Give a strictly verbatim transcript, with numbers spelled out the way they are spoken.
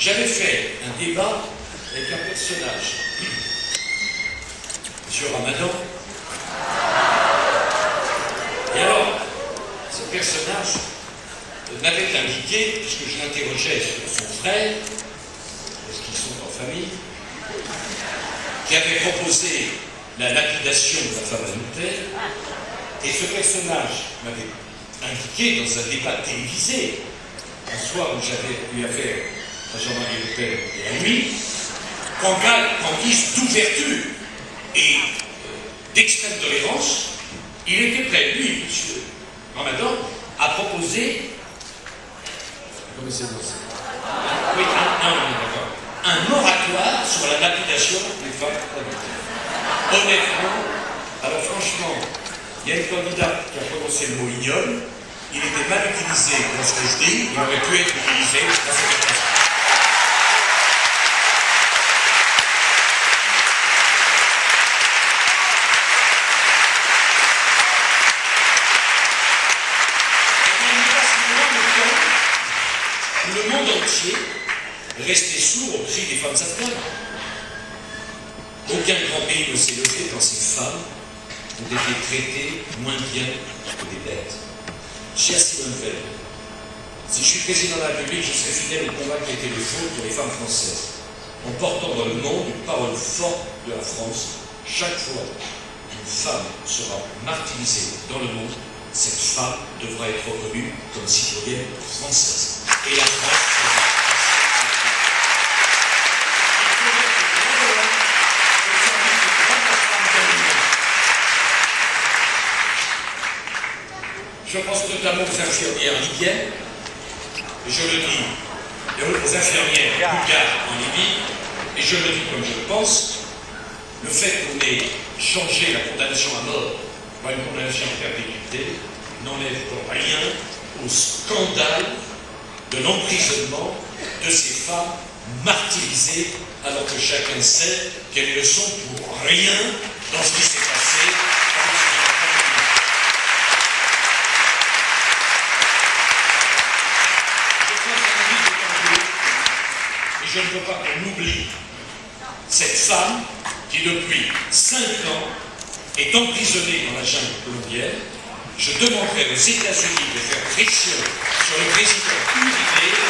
J'avais fait un débat avec un personnage, M. Ramadan. Et alors, ce personnage m'avait indiqué, puisque je l'interrogeais sur son frère, parce qu'ils sont en famille, qui avait proposé la lapidation de la femme adultère, et ce personnage m'avait indiqué dans un débat télévisé, un soir où j'avais eu affaire à Jean-Marie Le Pen et à lui, qu'en guise d'ouverture et d'extrême tolérance, il était prêt, lui, M. Ramadan, à proposer, comment c'est lancé oui, un, un, un, un moratoire sur la lapidation des femmes adultères. Honnêtement, alors franchement, il y a une candidate qui a prononcé le mot ignoble, il était mal utilisé dans ce que je dis, il aurait pu être utilisé dans cette occasion. Le monde entier restait sourd au cri des femmes afghanes. Aucun grand pays ne s'est levé quand ces femmes ont été traitées moins bien que des bêtes. Chère Simone Veil, si je suis président de la République, je serai fidèle au combat qui a été le vôtre pour les femmes françaises, en portant dans le monde une parole forte de la France. Chaque fois qu'une femme sera martyrisée dans le monde, cette femme devra être reconnue comme citoyenne française. Et la France sera... Je pense notamment aux infirmières libyennes, et je le dis, et aux infirmières bulgares en Libye, et je le dis comme je le pense, le fait qu'on ait changé la condamnation à mort par une condamnation à perpétuité n'enlève rien au scandale de l'emprisonnement de ces femmes martyrisées, alors que chacun sait qu'elles ne sont pour rien dans ce qui s'est passé. Je ne veux pas qu'on oublie cette femme qui, depuis cinq ans, est emprisonnée dans la jungle colombienne. Je demanderai aux États-Unis de faire pression sur le président Uribe